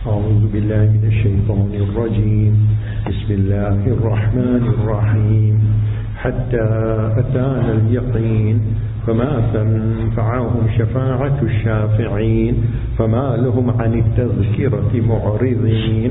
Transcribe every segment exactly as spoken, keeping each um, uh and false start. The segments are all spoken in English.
أعوذ بالله من الشيطان الرجيم بسم الله الرحمن الرحيم حتى أتانا اليقين فما تنفعهم شفاعة الشافعين فما لهم عن التذكرة معرضين.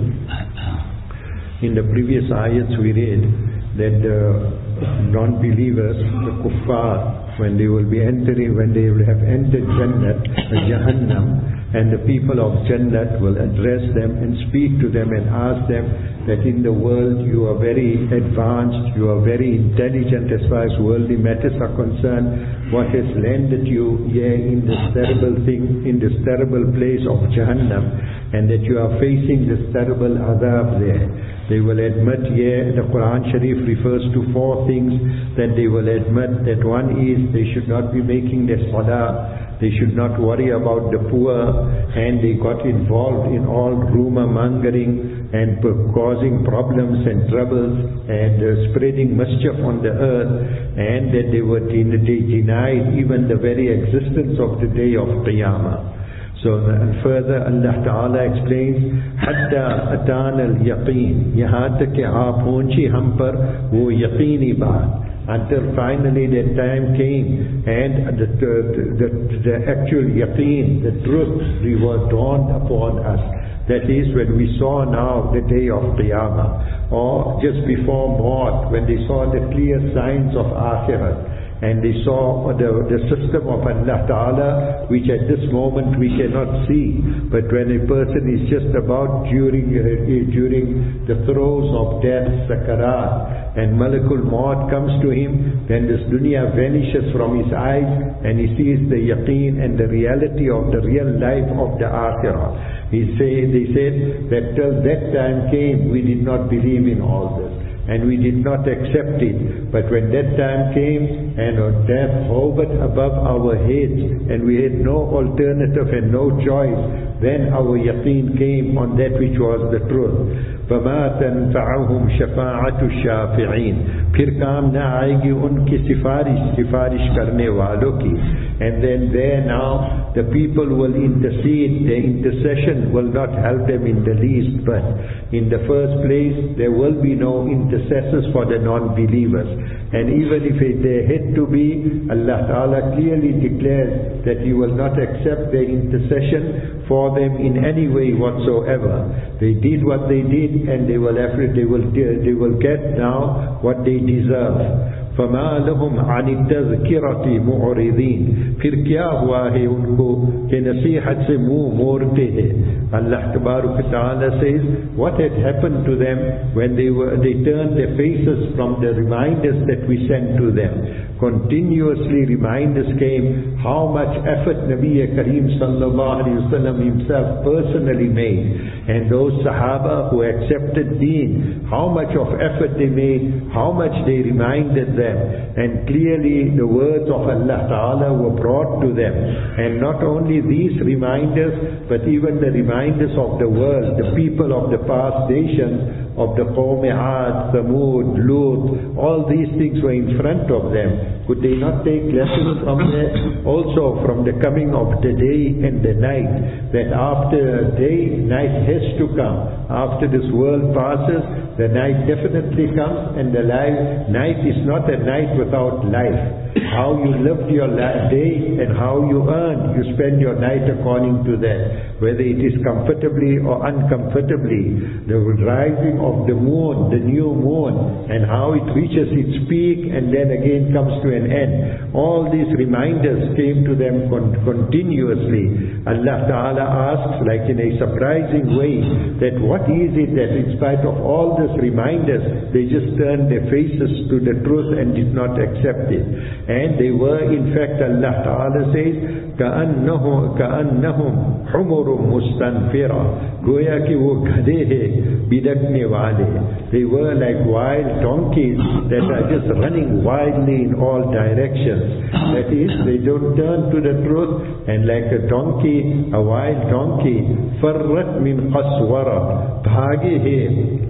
In the previous ayats we read that the non-believers, the kuffar, when they will be entering, when they will have entered Jannat, Jahannam, and the people of Jannat will address them and speak to them and ask them that in the world you are very advanced, you are very intelligent as far as worldly matters are concerned. What has landed you here in this terrible thing, in this terrible place of Jahannam, and that you are facing this terrible adhab there. They will admit here, the Quran Sharif refers to four things that they will admit. That one is they should not be making their salah, they should not worry about the poor, and they got involved in all rumor mongering and causing problems and troubles and uh, spreading mischief on the earth, and that they were they denied even the very existence of the day of Qiyamah. So and further Allah Ta'ala explains حَتَّى أَتَانَ الْيَقِينَ yahan tak ke aap pahunchi hum par wo yaqeeni baat, until finally that time came and the, the, the, the actual yaqeen, the truth was dawned upon us. That is when we saw now the day of Qiyamah, or just before Maut, when they saw the clear signs of Akhirat. And they saw the, the system of Allah Ta'ala, which at this moment we cannot see. But when a person is just about during, uh, during the throes of death, sakarat, and Malakul Maut comes to him, then this dunya vanishes from his eyes and he sees the yaqeen and the reality of the real life of the akhirah. He say, they said that till that time came, we did not believe in all this. And we did not accept it. But when that time came and death hovered above our heads and we had no alternative and no choice, then our yaqeen came on that which was the truth. فَمَا تَنْفَعُهُمْ شَفَاعَةُ الشَّافِعِينَ फिर काम ना आएगी उनकी सिफारिश सिफारिश करने वालों की. And then there now the people will intercede. Their intercession will not help them in the least. But in the first place there will be no intercessors for the non-believers. And even if there had to be, Allah Ta'ala clearly declares that He will not accept their intercession for them in any way whatsoever. They did what they did and they will, they will, they will get now what they deserve. فَمَا لَهُمْ عَنِ التَّذْكِرَةِ مُعْرِضِينَ फिर क्या हुआ है उनको कि नसीहत से मुंह मोड़ते हैं. Allah Tabaraka Ta'ala says what had happened to them when they were they turned their faces from the reminders that we sent to them. Continuously reminders came how much effort Nabi Kareem Sallallahu Alaihi Wasallam himself personally made, and those Sahaba who accepted Deen, how much of effort they made, how much they reminded them, and clearly the words of Allah Ta'ala were brought to them. And not only these reminders, but even the reminders of the world, the people of the past nations, of the Qawm Aad, Thamud, Lut, all these things were in front of them. Could they not take lessons from there? Also from the coming of the day and the night, that after day, night has to come. After this world passes, the night definitely comes, and the life, night is not a night without life. How you lived your day and how you earn, you spend your night according to that. Whether it is comfortably or uncomfortably, the rising of the moon, the new moon, and how it reaches its peak and then again comes to an end. All these reminders came to them con continuously. Allah Ta'ala asks, like in a surprising way, that what is it that in spite of all these reminders, they just turned their faces to the truth and did not accept it. And they were, in fact, Allah Ta'ala says, كَأَنَّهُمْ كَأَنَّهُمْ حُمُرٌ مُسْتَنْفِرَةٌ गोया कि वो गधे हैं बिदकने वाले. They were like wild donkeys that are just running wildly in all directions. That is, they don't turn to the truth, and like a donkey, a wild donkey, فَرَّتْ مِنْ قَسْوَرَةٍ भागे है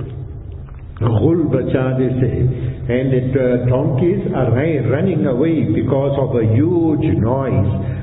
غُل बचाने से. And the uh, donkeys are running away because of a huge noise.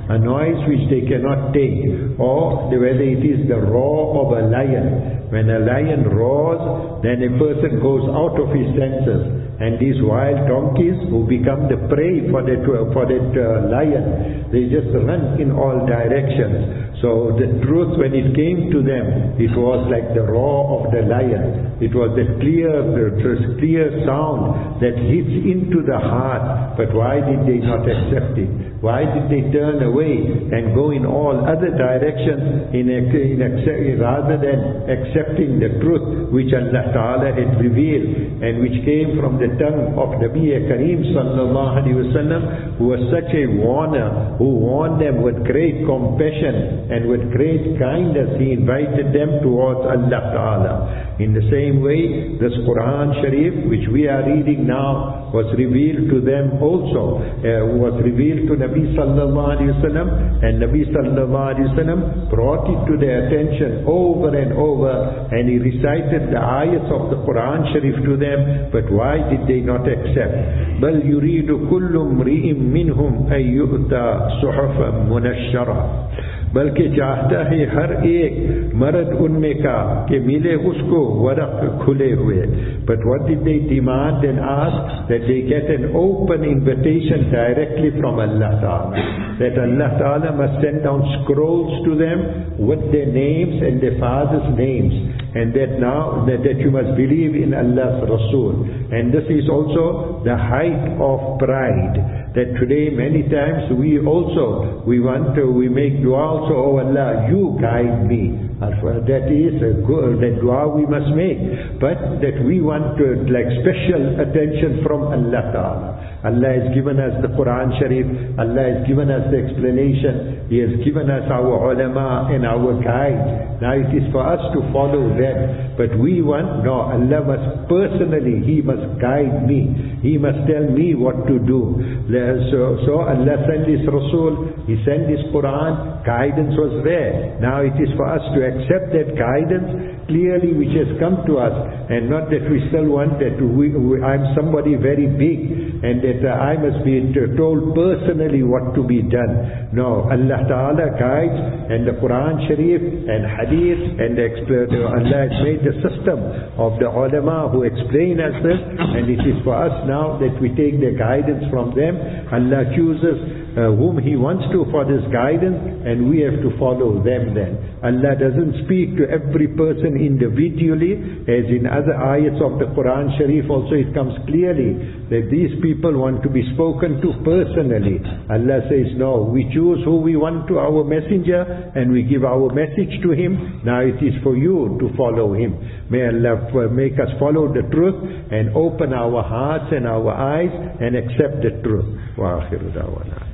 a noise which they cannot take, or whether it is the roar of a lion. When a lion roars, then a person goes out of his senses. And these wild donkeys who become the prey for that, for that uh, lion, they just run in all directions. So the truth, when it came to them, it was like the roar of the lion. It was the clear, the clear sound that hits into the heart. But why did they not accept it? Why did they turn away and go in all other directions in, in accept, rather than accepting the truth which Allah Ta'ala had revealed and which came from the tongue of Nabi Kareem Sallallahu Alaihi Wasallam, who was such a warner, who warned them with great compassion and with great kindness. He invited them towards Allah Ta'ala. In the same way, this Quran Sharif which we are reading now was revealed to them also, uh, was revealed to Nabi Sallallahu Alaihi Wasallam, and Nabi Sallallahu Alaihi Wasallam brought it to their attention over and over, and he recited the ayats of the Quran Sharif to them. But why did they not accept? بَلْ يُرِيدُ كُلُّ امْرِئٍ مِّنْهُمْ أَن يُؤْتَى صُحُفًا مُنَشَّرًا, बल्कि चाहता है हर एक मर्द उनमें का कि मिले उसको वरक़ खुले हुए. But what did they demand and ask? That they get an open invitation directly from Allah Ta'ala. That Allah Ta'ala must send down scrolls to them with their names and their fathers' names. And that now, that, that you must believe in Allah's Rasul. And this is also the height of pride. That today many times we also, we want to, we make dua also, oh Allah, you guide me. That is a good, that dua we must make. But that we want to, like special attention from Allah Ta'ala. Allah has given us the Quran Sharif, Allah has given us the explanation, He has given us our ulama and our guide. Now it is for us to follow them. But we want, no, Allah must personally, He must guide me. He must tell me what to do. So, so Allah sent His Rasul, He sent His Quran, guidance was there. Now it is for us to accept that guidance clearly which has come to us, and not that we still want that we, we, I'm somebody very big and that uh, I must be told personally what to be done. No, Allah Ta'ala guides, and the Quran Sharif and Hadith and the, Allah has made the system of the ulama who explain us this, and it is for us now that we take the guidance from them. Allah chooses Uh, whom He wants to for this guidance, and we have to follow them then. Allah doesn't speak to every person individually, as in other ayats of the Quran Sharif also it comes clearly that these people want to be spoken to personally. Allah says, no, we choose who we want to our messenger and we give our message to him. Now it is for you to follow him. May Allah make us follow the truth and open our hearts and our eyes and accept the truth. Wa akhiru da'wana.